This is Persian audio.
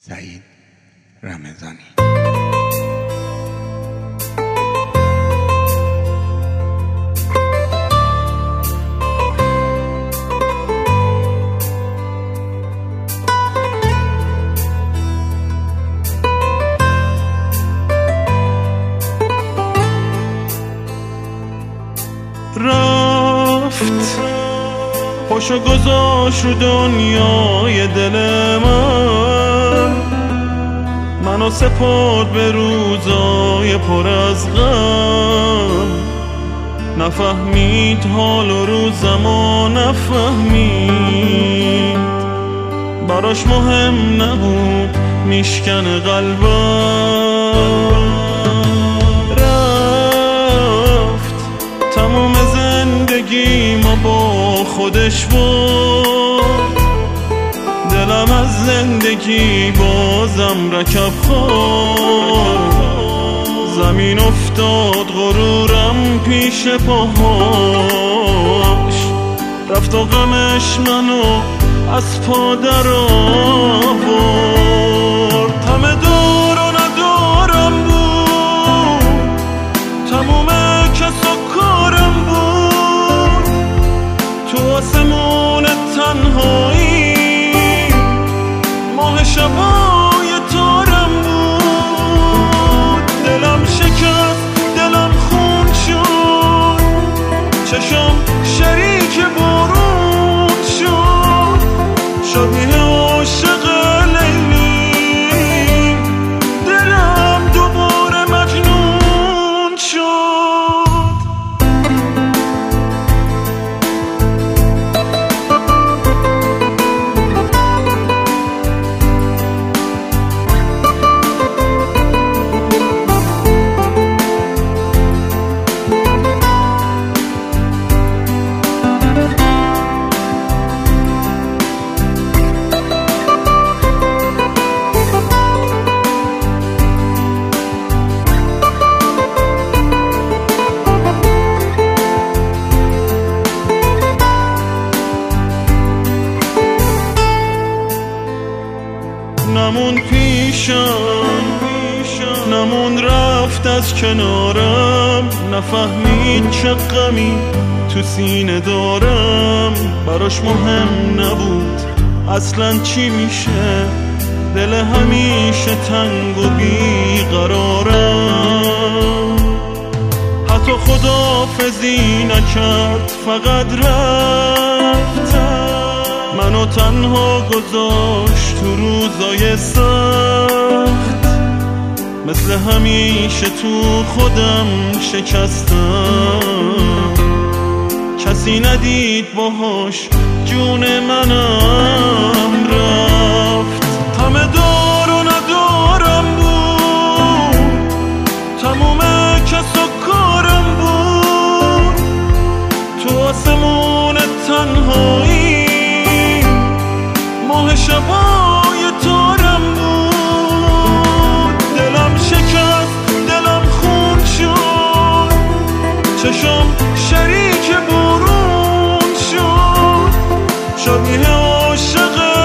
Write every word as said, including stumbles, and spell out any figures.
سعید رمضانی. رفت پاشو گذاشت رو دنیای دل من، منو سپرد به روزای پر از غم. نفهمید حال و روزمو نفهمید، براش مهم نبود میشکن قلبم. تمام زندگی ما با خودش بود، دلم از زندگی بازم رکب خورد. زمین افتاد غرورم پیش پاهاش، رفت و غمش منو از پا در آورد. همه دور و ندارم بود، تموم کس و کارم بود. تو آسمون تنهایی ماه شبای تارم بود. دلم شکست، دلم خون شد، چشم شریک بارون شد. شبیه عاشق لیلی، دلم دوباره مجنون شد. نمون پیشم، نمون رفت از کنارم. نفهمید چه غمی تو سینه دارم، براش مهم نبود اصلا چی میشه. دل همیشه تنگ و بیقرارم. حتی خداحافظی نکرد، فقط رفت، منو تنها گذاشت تو روزای سخت. مثل همیشه تو خودم شکستم، کسی ندید باهاش جون منم رفت. همه دار و ندارم بود، تموم کس و کارم بود. تو آسمون تنهایی ماه شبای تارم بود. دلم شکست، دلم خون شد، چشم شریک بارون شد. شبیه عاشق